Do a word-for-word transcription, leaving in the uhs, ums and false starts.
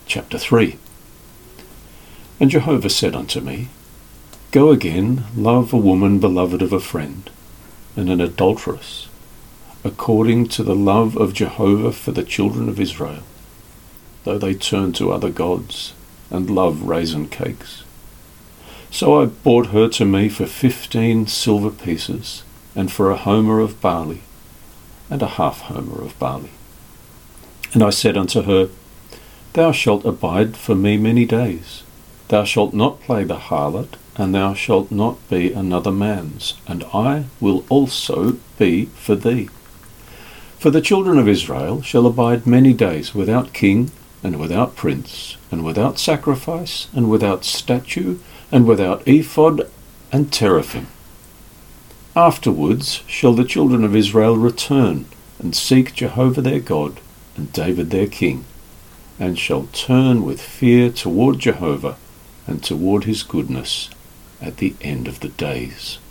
Chapter three. And Jehovah said unto me, Go again, love a woman beloved of a friend, and an adulteress, according to the love of Jehovah for the children of Israel, though they turn to other gods, and love raisin cakes. So I bought her to me for fifteen silver pieces, and for a homer of barley, and a half homer of barley. And I said unto her, Thou shalt abide for me many days. Thou shalt not play the harlot, and thou shalt not be another man's, and I will also be for thee. For the children of Israel shall abide many days without king, and without prince, and without sacrifice, and without statue, and without ephod and teraphim. Afterwards shall the children of Israel return, and seek Jehovah their God, and David their king, and shall turn with fear toward Jehovah, and toward his goodness at the end of the days.